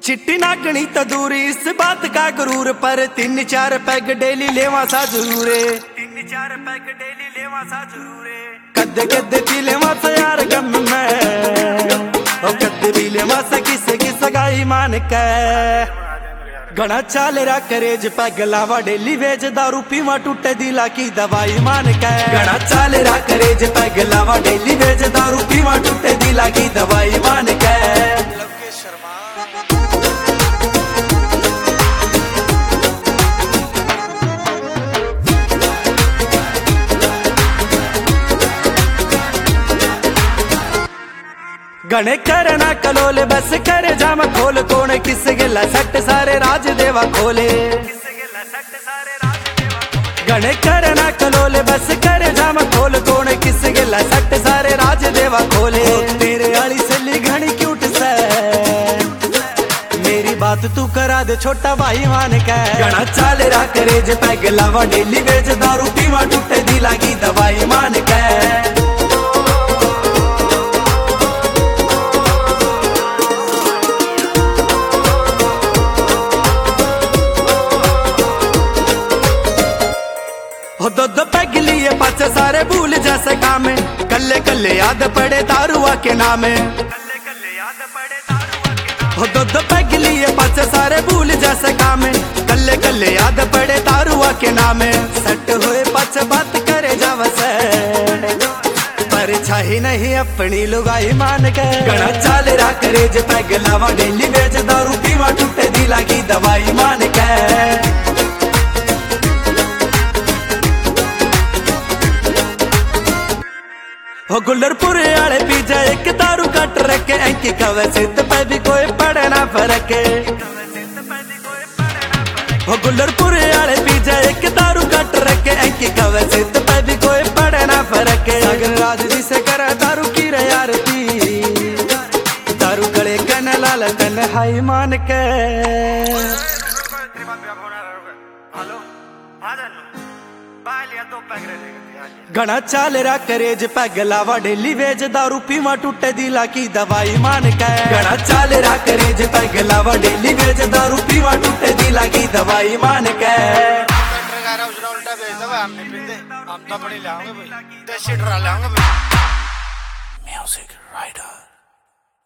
चिट्टी नागनी तो दूरी इस बात का गुरूर, पर 3-4 पैग डेली लेवा सा जरूर है। 3-4 पैग डेली लेवा सा जरूर है। कद्दे कद्दे पी लेवा सा यार गम में, और कद्दे पी लेवा सा किसे की सगाई मान के। घना चाल रा करेज पैग लावा डेली वेज, दारू पीवा टूटे दिला की दवाई मान के। घना चाल रा करेज पैग लावा डेली वेज, दारू पीवा टूटे दिला की दवाई मान के। गणे करना कलोले बस करे जाम खोल, कोण किस गिला सट सारे राज देवा खोले। गणे करना कलोले बस करे जाम खोल, कोण किस गिला सट सारे राज देवा खोले। तेरे आली सली घनी क्यूट से, मेरी बात तू करा दे छोटा भाई मान के। गणा चाल रा करे जे पैग लावा डेली वेज, दारू पीवा टूटे दिला की दवाई मान के। दूध पैग लिए पाचे सारे भूल जैसे काम, कल्ले कल्ले याद पड़े दारुआ के नाम। दूध पैग लिए पाचे सारे भूल जैसे काम, कल्ले कल्ले याद पड़े दारुआ के नाम। सट हुए पाचे बात करे जाव से, पर छाही नहीं अपनी लुगाई मान के। गणा चाल रा करे जे पैग लावा डेली वेज, दारू पीवा टूटे दिला की दवाई मान के। हो गुल्लरपुर आले पीजा एक दारू कट रखे, एंकी कवे सित पे भी कोई पड़े ना फर्क। हो गुल्लरपुर आले पीजा एक दारू कट रखे, एंकी कवे सित पे भी कोई पड़े ना फर्क। अगर राज जी से करे दारू की रे आरती, दारू गले कन लाल तन हाई मान के। घना चाल रा करेज पैग लावा डेली वेज, दारू पीवा टूटे दिला की दवाई मान के। घना चाल रा करेज पैग लावा डेली वेज, दारू पीवा टूटे दिला की दवाई मान के। उल्टा भेज दो, हम नहीं पीते, हम तो अपनी लाओगे भाई, देसी ड्रा लाओगे भाई। Music rider.